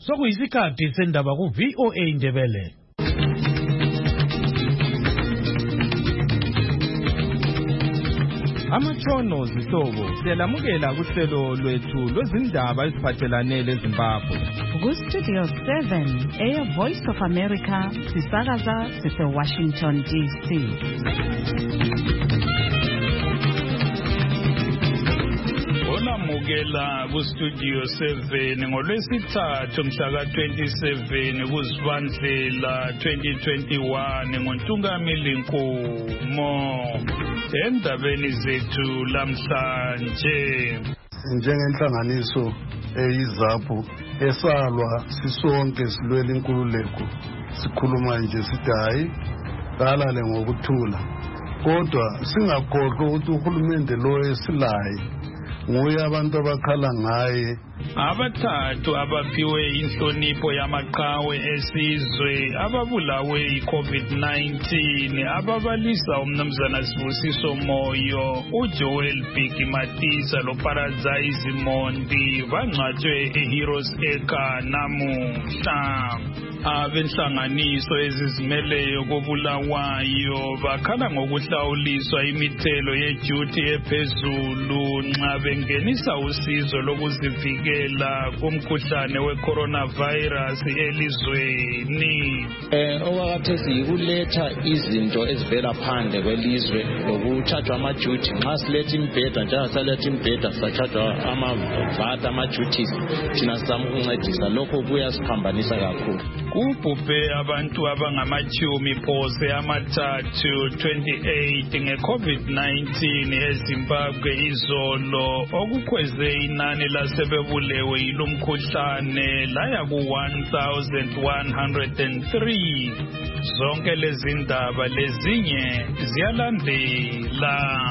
sokuyisikhathi sendaba ku VOA Indebele. Amatshono zihlobo siyalamukela kuhlelo lwethu lwezindaba eziphathelane leZimbabwe. Ku Studio 7 Air Voice of America sisakaza sise Washington DC. Olamukela ku Studio 7 ngolwesithathu mhla ka-27 kuZibandlela 2021 ngoNtungamili Nkomo. Endabeni zethu lamhlanje njengenhlanganiso eyiZAPU esalwa sisonke silwela inkululeko sikhuluma nje sithi hayi kalale ngokuthula kodwa singakhohlwa ukuthi uhulumende lo esilayo nguye abantu abakhala ngaye. Abathathu abaphiwe inhlonipho yamaqhawe esizwe ababulawe i-COVID-19 ababalisa umnumzana Sibusiso Moyo, uJoel Matisa loParadise Mondi bangcwatshwe eHeroes Acre namuhla. Abenhlanganiso ezizimeleyo kobulawayo bakhala ngokuhlawuliswa imithelo yeduty ephezulu nxa bengenisa usizo lokuzivikela kumkhuhlane we-coronavirus elizweni. Okwakhathesi yikuletha izinto ezivela phandle kwelizwe lokuthathwa ama-duty. Nxa siletha imbheda njengasaletha imbheda sisathathwa amavata ama-duties thina sizama ukuncedisa. Lokho kuyasiphambanisa kakhulu. Kubhubhe abantu abangamachumi phose amathathu 28 nge-COVID-19 eZimbabwe izolo okukhweze inani lasebebulewe yilomkhuhlane laya ku-1103. Zonke lezi ndaba lezinye ziyalandela.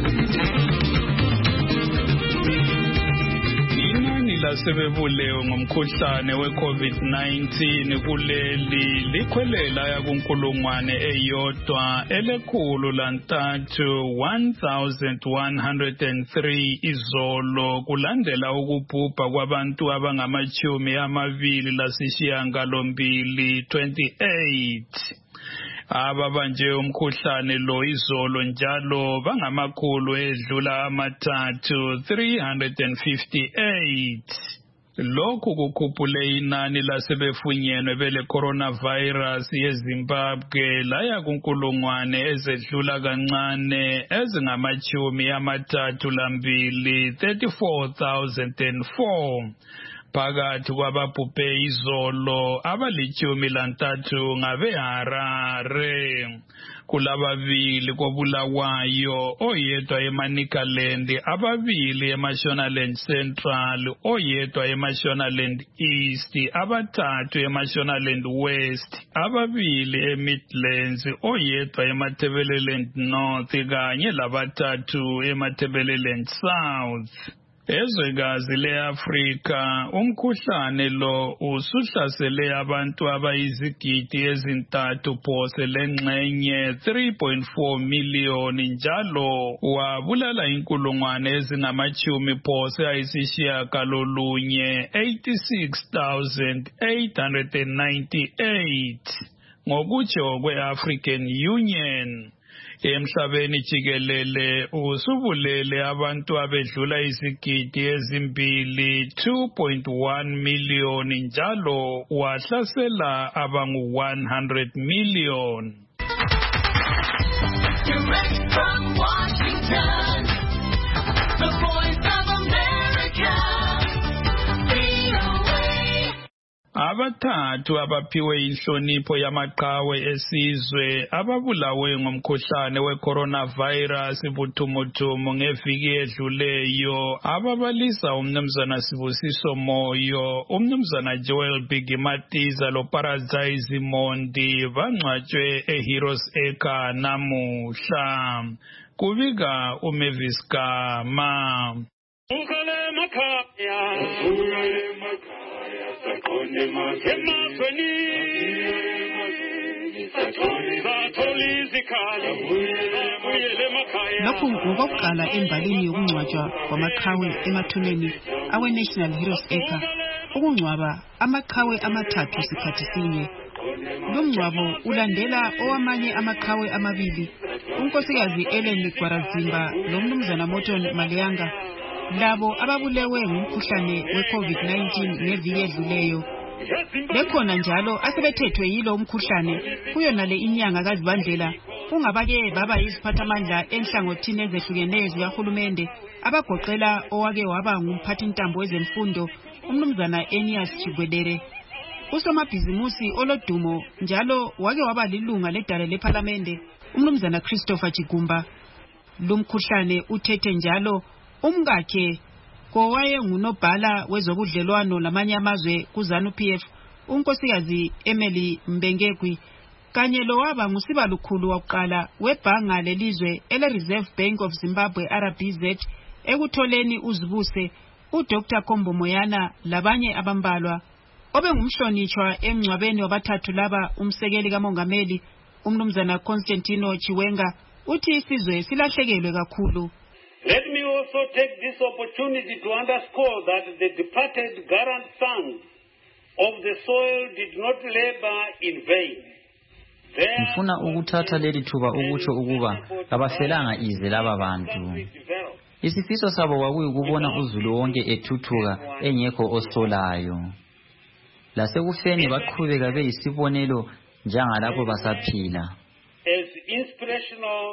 Lasebebulewe ngomkhuhlane we-COVID-19 kuleli likhwelela yakunkulungwane eyodwa elekhulu lantathu 1103 izolo kulandela ukubhubha kwabantu abangamachumi amabili lasishiyagalombili 28. Ababanje umkhuhlane lo izolo njalo bangamakhulu edlula amathathu 358. Lokhu kukhuphule inani lasebefunyenwe bele coronavirus yeZimbabwe laya kunkulungwane ezedlula kancane ezingamachumi amathathu lambili 34,004. Phakathi kwababhubhe izolo abalichumi lantathu ngabeHarare. Kulababili kobulawayo oyedwa eManicaland, ababili eMashonaland Central, oyedwa eMashonaland East, abathathu eMashonaland West, ababili eMidlands, oyedwa eMatabeleland North kanye labathathu eMatabeleland South. Ezwekazi le-Afrika umkhuhlane lo usuhlasele abantu abayizigidi ezintathu phose lengxenye 3.4 miliyoni njalo wabulala inkulungwane ezingamachumi phose ayisishiyagalolunye 86,898 ngokutsho kwe-African Union. Emhlabeni jikelele usubulele abantu abedlula izigidi ezimbili 2.1 miliyoni njalo wahlasela abangu 100 million. Direct from Washington, the Voice of America. Abathathu abaphiwe inhlonipho yamaqhawe esizwe ababulawe ngomkhuhlane we-coronavirus buthumuthum ngeviki edluleyo ababalisa umnumzana Sibusiso Moyo, umnumzana Joel Matisa loParadise Mondi bangcwatshwe eHeroes Acre namuhla. Kubika uMavis Gama. Lokhu ngokokuqala embalini yokungcwatshwa kwamaqhawe emathuneni awe-National Heroes Acre ukungcwaba amaqhawe amathathu sikhathi sinye. Lo mngcwabo ulandela owamanye amaqhawe amabili, unkosikazi Ellen Gwarazimba lomnumzana Morton Malianga, labo ababulewe ngumkhuhlane we-COVID-19 ngeviki edluleyo. Bekhona njalo asebethethwe yilo umkhuhlane kuyona le inyanga kaZibandlela, kungabake baba iziphathamandla enhlangothini ezehlukeneyo zikahulumende abagoqela owake waba ngumphathintambo wezemfundo umnumzana Enias Chigwedere, usomabhizimusi olodumo njalo wake waba lilunga ledale leParlamente umnumzana Christopher Chigumba. Lumkhuhlane uthethe njalo umkakhe kowaye ngunobhala wezobudlelwano lamanye amazwe kuZANU-PF unkosikazi Emily Mbengegwi, kanye lo waba ngusibalukhulu wakuqala webhanga lelizwe ele-Reserve Bank of Zimbabwe RBZ ekutholeni uzibuse uDr Kombo Moyana labanye abambalwa. Obengumhlonitshwa emngcwabeni wabathathu laba umsekeli kamongameli umnumzana Constantino Chiwenga uthi isizwe silahlekelwe kakhulu. Let me also take this opportunity to underscore that the departed garant sons of the soil did not labor in vain. Ngifuna ukuthatha leli thuba ukutsho ukuba abafelanga ize laba bantu. Isifiso sabo kwakuyikubona uZulu wonke ethuthuka engekho osolayo. Lasekufeni baqhubeka beyisibonelo njengalapho basaphila. As inspirational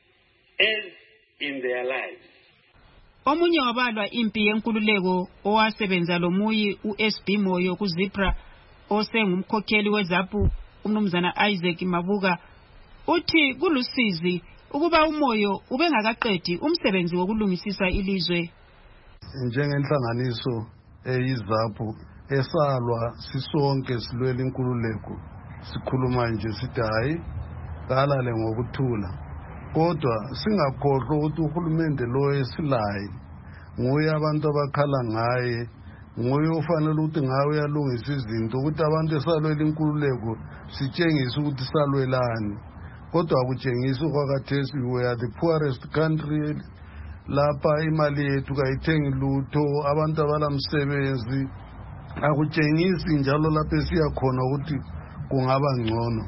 as in their lives. Omunye wabalwa impi yenkululeko owasebenza lomuyi uSB Moyo kuZipra osengumkhokheli weZAPU umnumzana Isaac Mabuka uthi kulusizi ukuba umoyo ubengakaqedi umsebenzi wokulungisisa ilizwe. Njengenhlanganiso eyiZAPU esalwa sisonke silwela inkululeko sikhuluma nje sithi hayi kalale ngokuthula. Kodwa singakhohlwa ukuthi uhulumende lo esilayi nguye abantu abakhala ngaye, nguye ofanele ukuthi ngawe uyalungisa izinto ukuthi abantu esalwela inkululeko sitshengise ukuthi salwelani. Kodwa akutshengisi okwakhathesi we are the poorest country, lapha imali yethu kayithengi lutho, abantu abalamsebenzi, akutshengisi njalo lapha esiya khona ukuthi kungaba ngcono.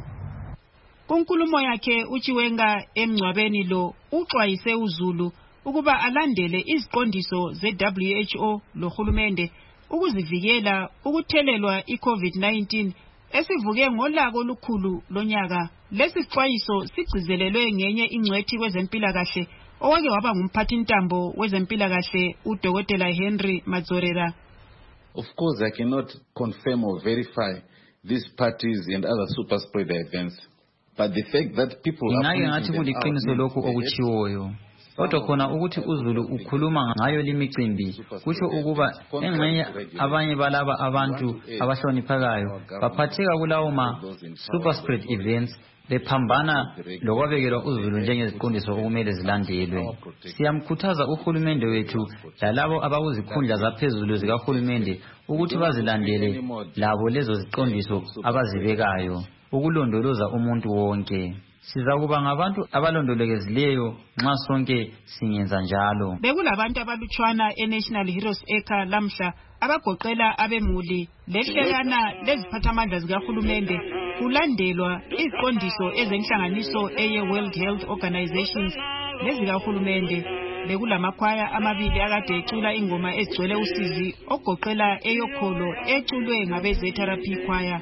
Kunkulumo yakhe uChiwenga emngcwabeni lo uxwayise uZulu ukuba alandele iziqondiso ze-WHO lohulumende ukuzivikela ukuthelelwa iCovid-19 esivuke ngolaka olukhulu lonyaka. Lesi sixwayiso sigcizelelwe ngenye ingcwethi kwezempilakahle owake waba ngumphathintambo wezempilakahle uDokotela Henry Mazorera. Of course, I cannot confirm or verify these parties and other super spreader events. But the fact that people are ngathi kuliqiniso lokhu okuchiwoyo. Kodwa khona ukuthi uZulu ukhuluma ngayo limicimbi kusho ukuba engxenye abanye balaba abantu abahloniphekayo baphatheka kulawo ma super spread events bephambana lokwabekelwa uZulu njengeziqondiso okumele zilandelwe. Siyamkhuthaza uhulumende wethu lalabo abakuzikhundla zaphezulu zikahulumende ukuthi bazilandele labo lezo ziqondiso abazibekayo ukulondoloza umuntu wonke. Sizakuba ngabantu abalondolokezileyo nxa sonke singenza njalo. Bekulabantu abalutshwana eNational Heroes Acre lamhla abagoqela abemuli lehlekana leziphathamandla zikahulumende kulandelwa iziqondiso ezenhlanganiso eye-World Health Organization nezikahulumende. Bekulamakhwaya amabili akade ecula ingoma ezigcwele usizi ogoqela eyokholo eculwe ngabe-Z-Therapy Choir.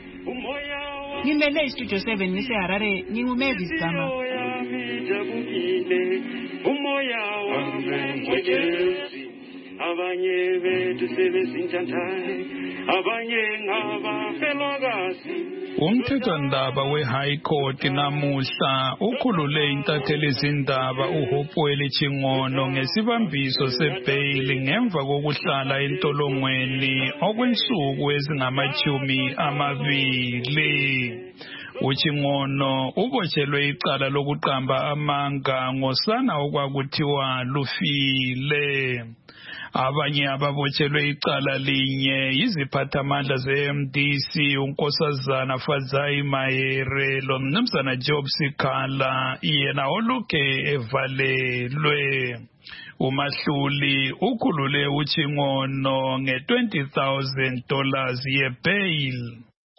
Ngimele iStudio 7 ngiseHarare nginguMavis Gama. Umoya wami ngojezi abanye bethu sebesintanthane abanye ngabafelokazi. Umthethwandaba we-High Court namuhla ukhulule intatheli izindaba uHopewell Chingono ngesibambiso sebhayili ngemva kokuhlala entolongweni okwensuku ezingama-20. uChingono ubotshelwe icala lokuqamba amanga ngosana okwakuthiwa lufile. Abanye ababotshelwe icala linye yiziphathamandla ze-MDC uNkosazana Fadzayi Mahere lomnumzana Job Sikhala yena oluke evalelwe. uMahluli ukhulule uChingono nge$20,000 yebail.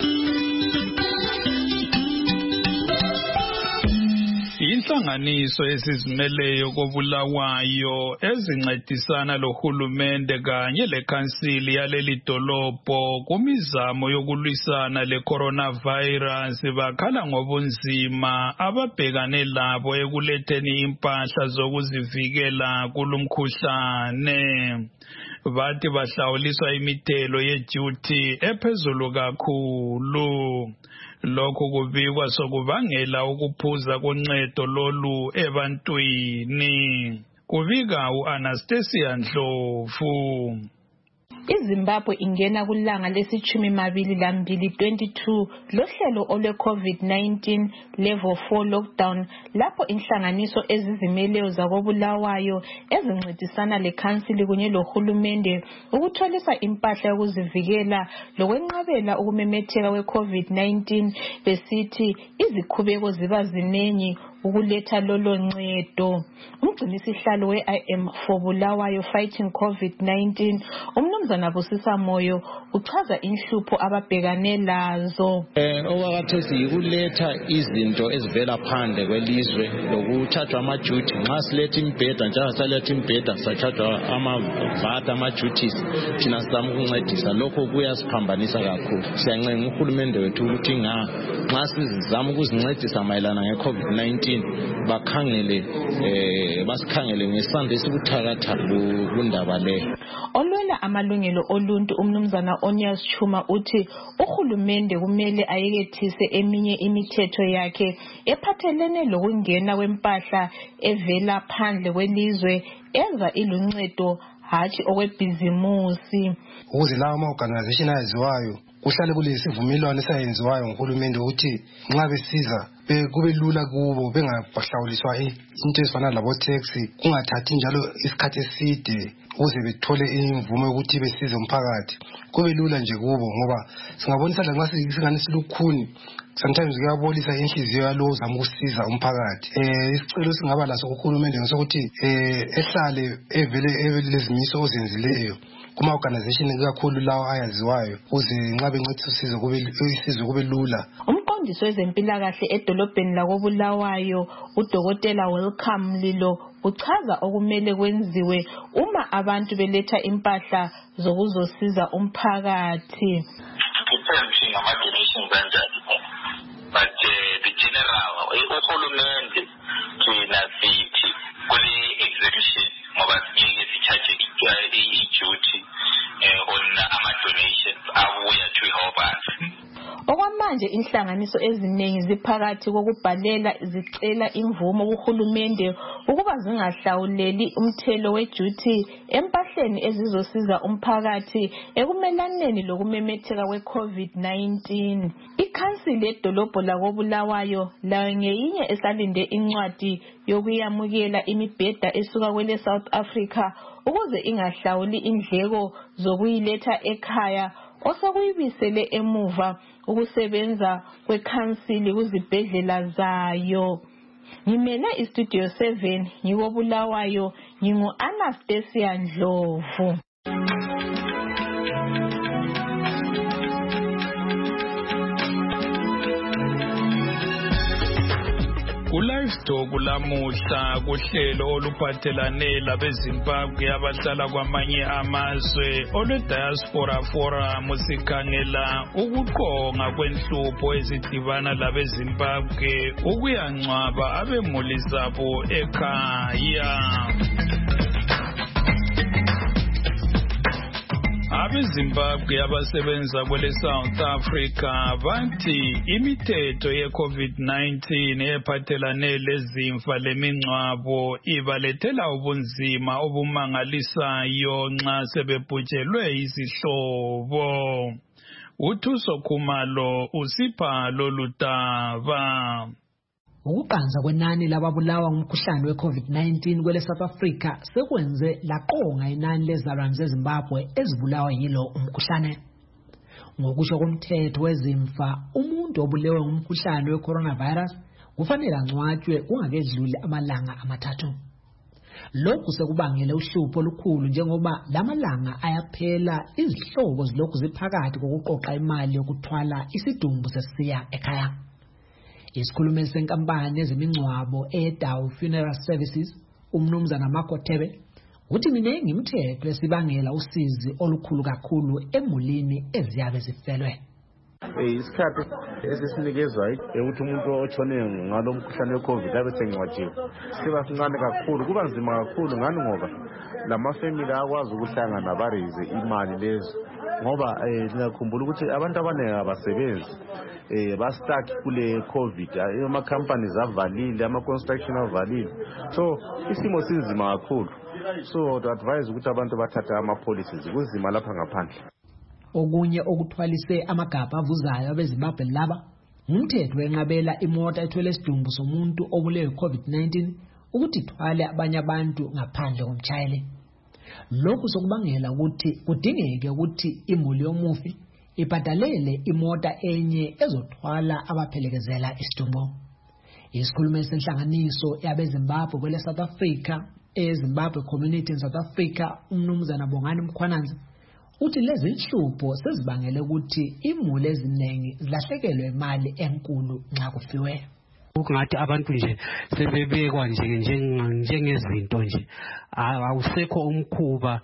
Inhlanganiso esizimeleyo koBulawayo ezincedisana lohulumende kanye lekhansili yaleli dolobho kumizamo yokulwisana le-coronavirus bakhala ngobunzima ababhekane labo ekuletheni impahla zokuzivikela kulumkhuhlane. Bathi bahlawuliswa imithelo yeduty ephezulu kakhulu. Lokhu kubikwa sokubangela ukuphuza koncedo lolu ebantwini. Kubika uAnastasia Ndlovu. iZimbabwe ingena kulanga lesi-12 22 lohlelo olwe-COVID-19 level 4 lockdown lapho inhlanganiso ezizimeleyo zakoBulawayo ezincedisana lekhansili kunye lohulumende ukutholisa impahla yokuzivikela lokwenqabela ukumemetheka kwe-COVID-19 besithi izikhubeko ziba zinengi ukuletha lolo ncedo. Umgcinisihlalo we-IM for Bulawayo Fighting COVID-19 umnumzana Busisa Moyo uchaza inhlupho ababhekane lazo. Okwakhathesi yikuletha izinto ezivela phandle kwelizwe lokuthathwa ama-duty nxa siletha imbheda njalo saletha imbheda sathathwa amavata ama-duties thina sizama ukuncedisa lokho kuyasiphambanisa kakhulu. Siyancenga uhulumende wethu ukuthi nxa sizama ukuzincedisa mayelana nge-COVID-19 basikhangele ngesandla esibuthakathaka kundaba le. Olwela amalungelo oluntu umnumzana Onias Chuma uthi uhulumende kumele ayekethise eminye imithetho yakhe ephathelene lokungena kwempahla evela phandle kwelizwe enza iluncedo hatshi okwebhizimusi. Ukuze lawo ama-organization aziwayo kuhlale kulesivumelwano esayenziwayo ngohulumende ukuthi nxa besiza kube lula kubo bengahlawuliswa into ezifana labo-tax, kungathathi njalo isikhathi eside ukuze bethole imvume yokuthi besize umphakathi. Kube lula nje kubo ngoba singabonisa nxa singani silukhuni sometimes kuyabolisa inhliziyo yalo ozama ukusiza umphakathi. Isicelo singaba laso kuhulumende ngesokuthi ehlale evele lezimiso ozenzileyo kuma-organization kakhulu lawo ayaziwayo ukuze nxa bencedisa usizo kube lula. Umqondisi wezempilakahle edolobheni lakoBulawayo uDokotela Welcome Mlilo uchaza okumele kwenziwe uma abantu beletha impahla zokuzosiza umphakathi. But the general uhulumende thina sithi kule exhibition ngoba singeke sithathe i-duty on ama-donations abuya to help us. Okwamanje inhlanganiso eziningi ziphakathi kokubhalela zicela imvumo kuhulumende ukuba zingahlawuleli umthelo we-duty empahleni ezizosiza umphakathi ekumelaneni lokumemetheka kwe-COVID-19. Ikhansili yedolobho lakoBulawayo layo ngeyinye esalinde incwadi yokuyamukela imibheda esuka kwele South Africa ukuze ingahlawuli indleko zokuyiletha ekhaya osokuyibisele emuva ukusebenza kwekhansili kuzibhedlela zayo. Ngimele istudio 7 ngikoBulawayo ngingu-Anastasia Ndlovu. Livestock lamuhla kuhlelo oluphathelane labeZimbabwe abahlala kwamanye amazwe olwe-Diaspora Forum sikhangela ukuqonga kwenhlupho ezidibana labeZimbabwe ukuyangcwaba abemuli zabo ekhaya. AbeZimbabwe abasebenza kwele South Africa bathi imithetho ye-COVID-19 ephathelane lezimfa lemingcwabo ibalethela ubunzima obumangalisayo nxa sebebhujelwe izihlobo. uThuso Khumalo usipha lolu daba. Ukuqanza kwenani lababulawa ngumkhuhlane we-COVID-19 kwele South Africa sekwenze laqonga inani lezalwane zeZimbabwe ezibulawa yilo umkhuhlane. Ngokusho komthetho wezimfa, umuntu obulewe ngumkhuhlane we-coronavirus kufanele angcwatshwe kungakedluli amalanga amathathu. Lokhu sekubangele uhlupho olukhulu njengoba lamalanga ayaphela izihlobo zilokhu ziphakathi kokuqoqa imali yokuthwala isidumbu sesiya ekhaya. Isikhulumeli senkampani yezemingcwabo eDawu Funeral Services, uMnumzana Makothebe, uthi miningi imithetho esibangela usizi olukhulu kakhulu emulini eziyabe zifelwe. Isikhathi esisinikezwa ukuthi umuntu otshone ngalo mkhuhlane weCovid abe sengcwatshiwe siba sincane kakhulu, kuba nzima kakhulu ngani ngoba lamafamily akwazi ukuhlangana barize imali lezo ngoba ngiyakhumbula ukuthi abantu abaningi abasebenzi ba-stuck kule COVID, ama-companies avalile, ama-construction avalile, so isimo sinzima kakhulu. So to advise ukuthi abantu bathathe ama-policies kunzima lapha ngaphandle. Okunye okuthwalise amagabha avuzayo abeZimbabwe laba umthetho wenqabela imota ethwele isidumbu somuntu obulewe COVID-19 ukuthi ithwale abanye abantu ngaphandle komtshayeli. Lokhu sokubangela ukuthi kudingeke ukuthi imuli yomufi ibhadalele imota enye ezothwala abaphelekezela isidumbu. Isikhulumeli senhlanganiso yabeZimbabwe kwele South Africa, eZimbabwe Community in South Africa, uMnumzana Bongani Mkhwananzi, uthi lezi inhlupho sezibangele ukuthi imuli eziningi zilahlekelwe imali enkulu nxa kufiwe. Ukungathi abantu nje sebebekwa njengezinto nje, awusekho umkhuba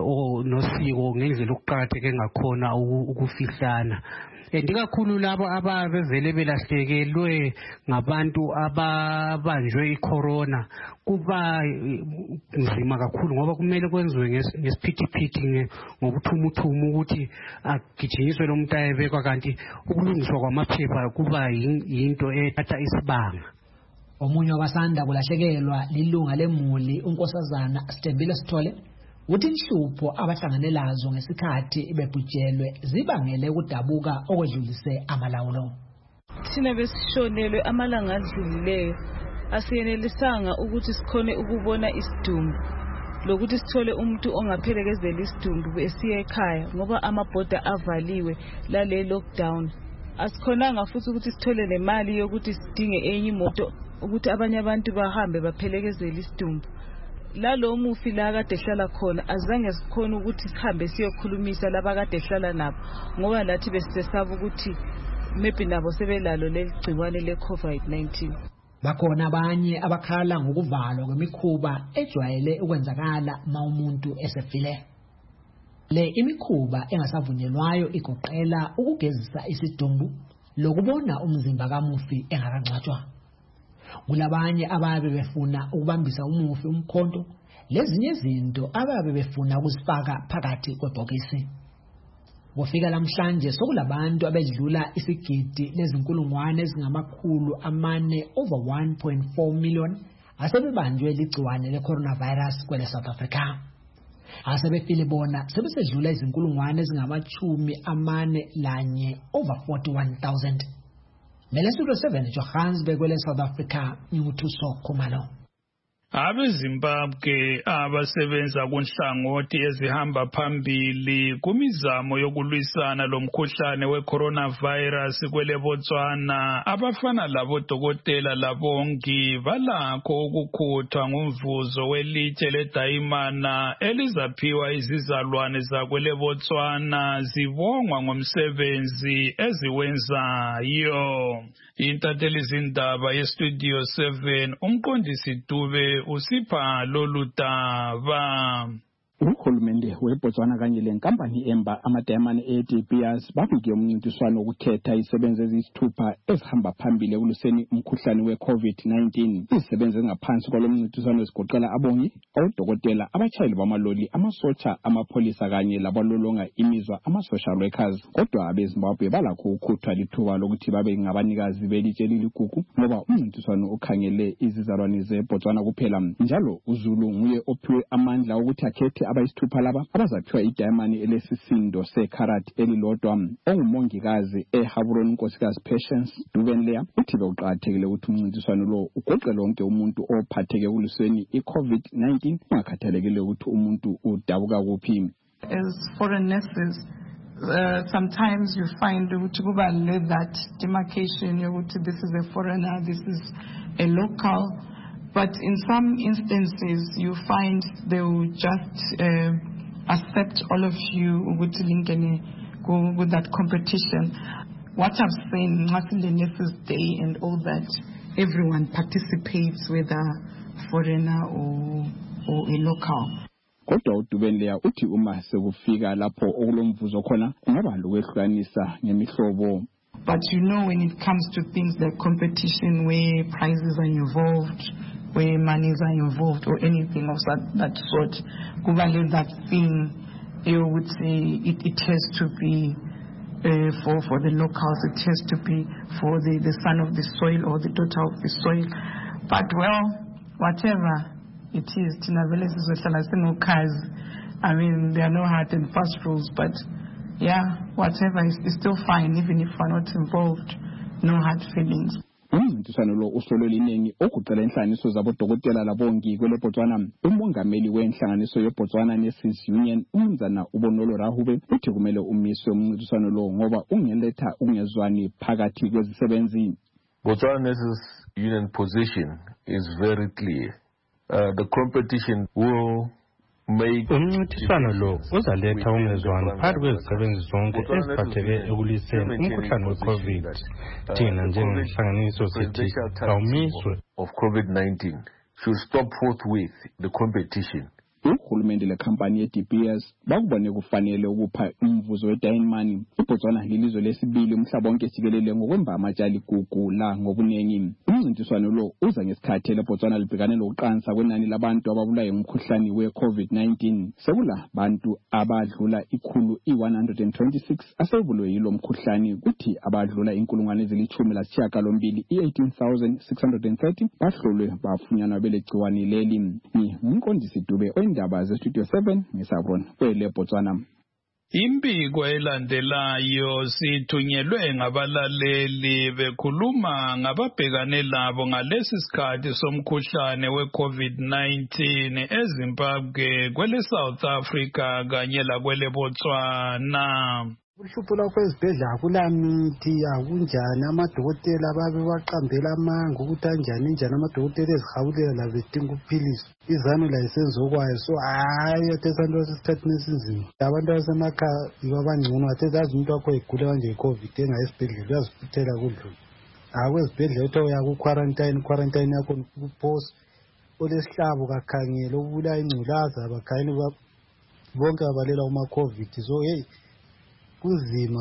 nosiko ngendlela ukuqakatheke ngakhona ukufihlana. Ndikakhulu labo abavele belahlekelwe ngabantu ababanjwe icorona kuba nzima kakhulu ngoba kumele kwenziwe ngesiphithiphithi ngokuthumuthumu ukuthi agijinyiswe lo muntu ayebekwa, kanti ukulungiswa kwamaphepha kuba yinto ethatha isibanga. Omunye wabasanda kulahlekelwa lilunga lemuli uNkosazana Stembile Sithole uthi inhlupho abahlanganelazo ngesikhathi bebhujelwe zibangele ukudabuka okwedlulise amalawulo. Thina besishonelwe amalanga adlulileyo asiyenelisanga ukuthi sikhone ukubona isidumbu lokuthi sithole umuntu ongaphelekezela isidumbu esiye ekhaya ngoba amabhoda avaliwe lale lockdown. Asikhonanga futhi ukuthi sithole nemali yokuthi sidinge enye imoto ukuthi abanye abantu bahambe baphelekezela isidumbu. Lalo mufi la kade ehlala khona azange sikhona ukuthi sihambe siyokhulumisa laba kade ehlala nabo ngoba lathi besesaba ukuthi maybe nabo sebelalo leligciwane le-COVID-19. Bakhona abanye abakhala ngokuvalwa kwemikhuba ejwayele ukwenzakala ma umuntu esefile. Le imikhuba engasavunyelwayo igoqela ukugezisa isidumbu lokubona umzimba kamufi engakangcwatshwa. Kulabanye ababe befuna ukubambisa umufi umkhonto, lezinye izinto ababe befuna ukuzifaka phakathi kwebhokisi. Kufika namhlanje sokulabantu abedlula isigidi lezinkulungwane ezingamakhulu amane over 1.4 million asebebanjwe ligciwane le-coronavirus kwele South Africa. Asebefile bona sebesedlula izinkulungwane ezingamachumi amane lanye over 41,000. Melesuro 7 Johannesburg kwele South Africa, Nyuthuso Khumalo. AbeZimbabwe abasebenza kunhlangothi ezihamba phambili kumizamo yokulwisana lomkhuhlane weCoronavirus kwele Botswana abafana labodokotela labongi balakho ukukhuthwa ngumvuzo welitshe ledayimana elizaphiwa izizalwane zakwele Botswana zibongwa ngomsebenzi eziwenzayo. Intatheli zindaba yeStudio 7 umqondisi Dube usipha lolu daba. Uhulumende weBotswana kanye lenkampani emba amadayimane eDBS babike umncintiswano wokukhetha izisebenzi eziyisithupha ezihamba phambili ekuluseni umkhuhlane weCovid-19. Izisebenzi ezingaphansi kwalo mncintiswano zigoqela abongi, odokotela, abatshayeli bamaloli, amasotsha, amapholisa kanye labalolonga imizwa ama-social workers. Kodwa abeZimbabwe balakho ukukhuthwa lithuba lokuthi babe ngabanikazi belitshe liligugu ngoba umncintiswano ukhangele izizalwane zeBotswana kuphela. Njalo uZulu nguye ophiwe amandla ukuthi akhethe abayisithupha laba abazaphiwa idayimani elesisindo sekarati elilodwa. Ongumongikazi eHaburoni unkosikazi Patience Dubenleya uthi bekuqakathekile ukuthi umncintiswano lo ugoqele wonke umuntu ophatheke kuluseni iCovid-19 ungakhathalekile ukuthi umuntu udabuka kuphi. As foreign nurses, sometimes you find that demarcation, this is a foreigner, this is a local. But in some instances, you find they will just accept all of you with that competition. What I've seen, the Nurses Day and all that, everyone participates, whether foreigner or a local. Kodwa uDubendleya uthi uma sekufika lapho okulomvuzo khona kungaba lokwehlukanisa ngemihlobo. But when it comes to things like competition where prizes are involved, where monies are involved or anything of that sort, that thing, you would say it has to be for the locals, it has to be for the son of the soil or the daughter of the soil. But whatever it is, I mean, there are no hard and fast rules, but whatever is still fine, even if we're not involved, no hard feelings. Umncintiswano lo uhlolo liningi okuqala inhlanganiso zabodokotela labongi kwele Botswana. Umongameli wenhlanganiso yeBotswana Nurses Union uMnumzana Ubonolo Rahube uthi kumele umiswe umncintiswano lo ngoba ungeletha ungezwani phakathi kwezisebenzi. Botswana Nurses Union position is very clear. The competition will make umncintiswano lo uzaletha ungezwani phakathi kwezisebenzi zonke eziphatheke ekuliseni umkhuhlane we-COVID. Thina njengenhlanganiso sithi awumiswe of COVID-19 should stop forthwith the competition. Uhulumende lekhampani ye-DPS bakubone kufanele ukupha umvuzo we-dying money. iBotswana lilizwe lesibili umhlaba wonke jikelele ngokwemba amatshali gugu la ngobuningi. Umncintiswano lo uza ngesikhathi leBotswana libhekane lokuqansa kwenani labantu ababulawa ngumkhuhlane we-COVID-19. Sekula bantu abadlula 126 asebulwe yilo mkhuhlane, kuthi abadlula 1,018 18,630 bahlolwe bafunyanwa belegciwane leli. Ni umqondisi Dube indaba zeStudio 7 ngisabona kwele Botswana. Impiko elandelayo sithunyelwe ngabalaleli bekhuluma ngababhekane labo ngalesi sikhathi somkhuhlane we-COVID-19 eZimbabwe, kwele South Africa kanye lakwele Botswana. Uhlupho lwakho ezibhedlela akulamithi akunjani, amadokotela babe baqambela amanga ukuthi anjani amadokotela ezihawulela la bedinga ukuphilisa. Izanu la isenzokwayo, so hayi athesanto sesikhathini esinzima. Abantu abasemakhaya yibo abangcono, athethazi umuntu wakho egula kanje i-COVID engayesibhedlela uyazifuthela kudlula. Kwezibhedlela uthi uya ku-quarantine yakho kuphosa olesihlabo kakhangela ubulaya ingculaza abakhayeli bonke abalela uma-COVID. So kunzima.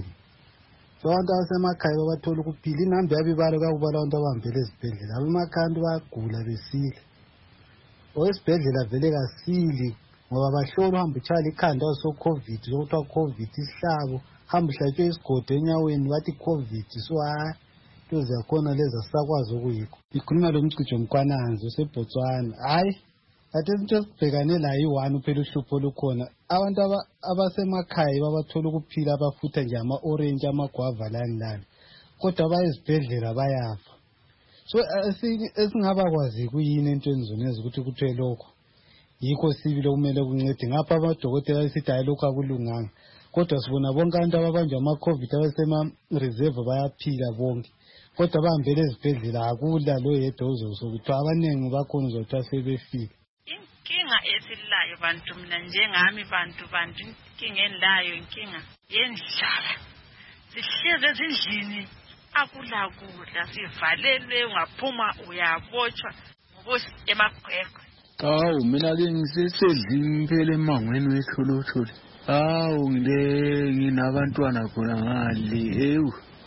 So abantu abasemakhaya babathola ukuphila. Inhambi yabibalo kakubala abantu abahambele ezibhedlela. Abemakhaya bayagula besile. Esibhedlela vele kasili ngoba bahlola uhamba utshala ikhanda so-COVID, sokuthiwa COVID isihlabo, hamba uhlatshwe isigodo enyaweni bathi COVID. So into zakhona lezi asisakwazi ukuyikho. Ikhuluma lo Mcijo Mkwananzi oseBotswana. Ate into esibhekane la yi-1 phela uhlupho olukhona. Abantu abasemakhaya babathola ukuphila abafutha nje ama-orange amagwava lani. Kodwa abayezibhedlela bayafa. So esingaba kwazi kuyini entweni zonezi ukuthi kuthiwe lokho yikho sibili okumele kuncede. Ngapha amadokotela esithi hayi lokho akulunganga, kodwa sibona bonke abantu ababanjwa ama-COVID abasema-reserve bayaphila bonke, kodwa bahambele ezibhedlela akula lo yedwa uzokuthiwa abaningi bakhona uzothiwa sebefile. Inkinga esilayo bantu, mina njengami bantu inkinga enilayo inkinga yendlala. Sihlezi ezindlini akula kudla, sivalelwe, ungaphuma uyabotshwa ngokuthi emagwegwe. Mina ke ngisesedlini phela emangweni wetholotsholo. Nginabantwana khona ngale.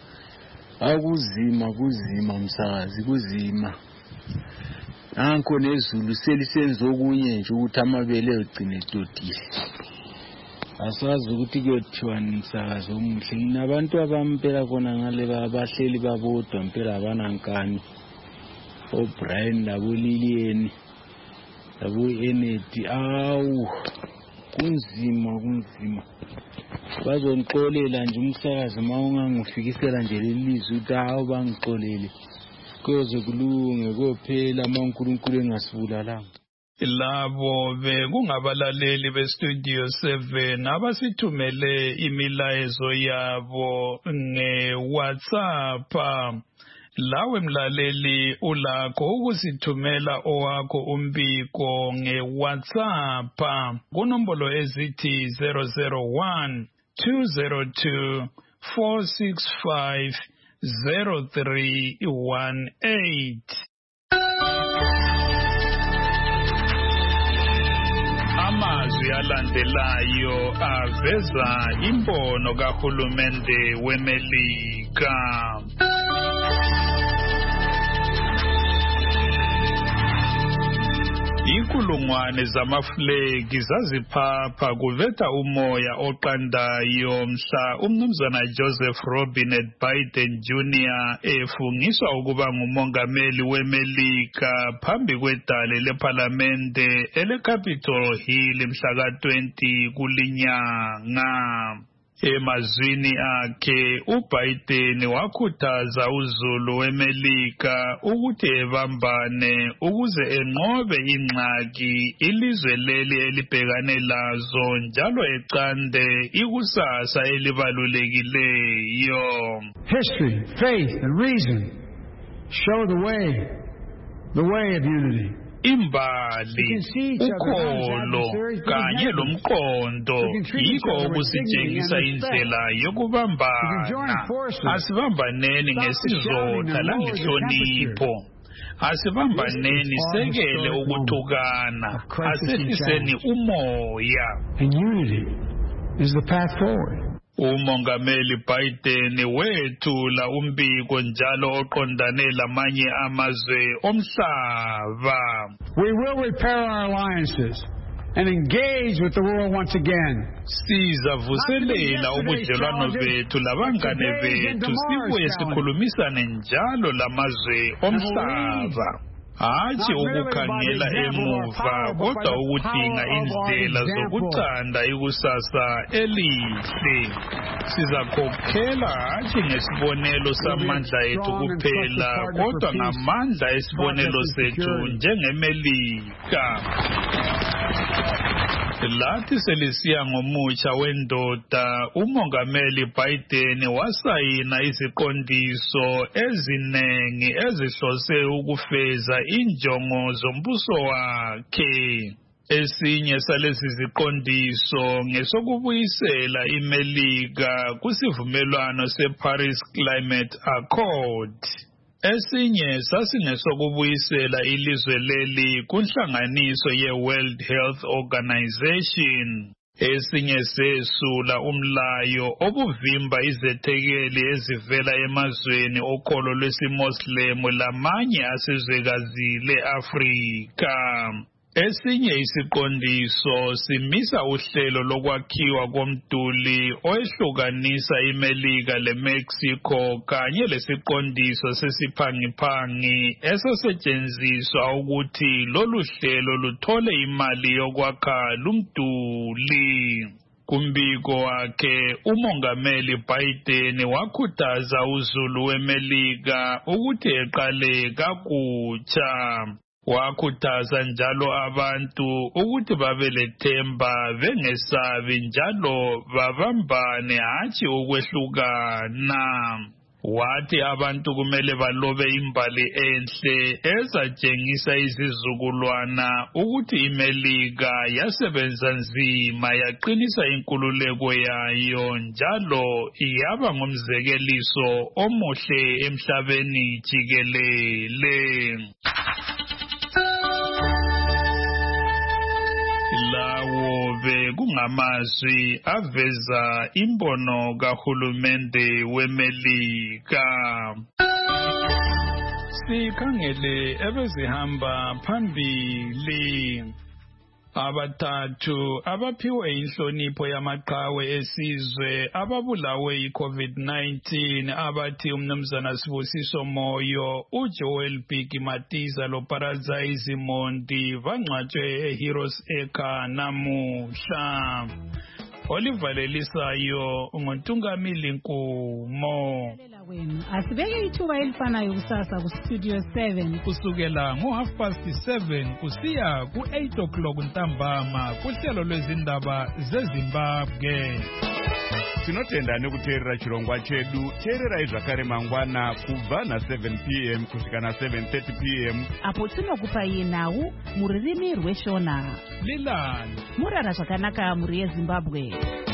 Kuzima msakazi, kuzima. Nanko nezulu selisenza okunye nje ukuthi amabele egcine edodile. Asazi ukuthi kuyothiwani msakazi omuhle. Nginabantu abampela khona ngale bahleli babodwa mpela abanankani. Brian labo Lilian labo Enedi. Kunzima. Bazongixolela nje umsakazi uma ungangifikisela nje lelizwi ukuthi bangixolele. Kuze kulunge kophela uNkulunkulu engasibulalanga. Labo bekungabalaleli beStudio 7 abasithumele imilayezo yabo ngeWhatsApp. Lawe mlaleli ulakho ukusithumela owakho umbiko ngeWhatsApp kunombolo ezithi 001 202 465 0318. Amazwi alandelayo aveza imbono kahulumende weMelika. Inkulungwane zamaflegi zaziphapha kuveta umoya oqandayo mhla umnumzana Joseph Robinette Biden Jr. efungiswa ukuba ngumongameli weMelika phambi kwedale leParlamente eleCapitol Hill mhla ka-20 kulinyanga. Emazwini akhe uBiden wakhuthaza uzulu weMelika ukuthi ebambane ukuze enqobe ingxaki ilizwe leli elibhekane lazo njalo eqande ikusasa elibalulekileyo. History, faith and reason show the way of unity. Imbali, ukholo kanye lomqondo yikho okusitshengisa indlela yokubambana. Asibambaneni ngesizotha langenhlonipho. Asibambaneni sekele ukuthukana. Asehliseni umoya. And unity is the path forward. Umongameli Biden wethula umbiko njalo oqondane lamanye amazwe omhlaba. We will repair our alliances and engage with the world once again. Sizavuselela ubudlelwano bethu labangane bethu sibuye sikhulumisane njalo lamazwe omhlaba. Hatshi ukukhangela emuva kodwa ukudinga indlela zokucanda ikusasa elihle. Sizakhokhela hatshi ngesibonelo samandla ethu kuphela kodwa ngamandla esibonelo sethu njengeMelika. Lathi selisiya ngomutsha wendoda, umongameli Biden wasayina iziqondiso ezinengi ezihlose ukufeza injongo zombuso wakhe. Esinye salezi ziqondiso ngesokubuyisela iMelika kusivumelwano seParis Climate Accord. Esinye sasingesokubuyisela ilizwe leli kunhlanganiso ye-World Health Organization. Esinye sesula umlayo obuvimba izethekeli ezivela emazweni okholo lwesimoslemu lamanye asezwekazi le-Afrika. Esinye isiqondiso simisa uhlelo lokwakhiwa komduli oyehlukanisa iMelika leMexico kanye lesiqondiso sesiphangiphangi esasetshenziswa ukuthi lolu hlelo luthole imali yokwakha lumduli. Kumbiko wakhe umongameli Biden wakhuthaza uzulu weMelika ukuthi eqale kakutsha. Wakhuthaza njalo abantu ukuthi babe lethemba bengesabi njalo babambane hatshi ukwehlukana. Wathi abantu kumele balobe imbali enhle ezatshengisa izizukulwana ukuthi iMelika yasebenza nzima yaqinisa inkululeko yayo njalo yaba ngumzekeliso omuhle emhlabeni jikelele. Lawo bekungamazwi aveza imbono kahulumende weMelika. Sikhangele ebezihamba phambili. Abathathu abaphiwe inhlonipho yamaqhawe esizwe ababulawe yi-COVID-19 abathi umnumzana Sibusiso Moyo, uJoel Bheki Matiza loParazize Mondi bangcwatshwe eHeroes Acre namuhla. Olivalelisayo nguNtungamili Nkumo. Asibeke ithuba elifanayo kusasa kuStudio 7 kusukela ngo7:30 kusiya ku8 o'clock ntambama kuhlelo lwezindaba zeZimbabwe. tinotenda nekuteerera chirongwa chedu. Teererai zvakare mangwana kubva na7 p.m. kusvika na7:30 p.m. apo tinokupai nhau muririmi rweshona. Lilan murara zvakanaka muri yeZimbabwe.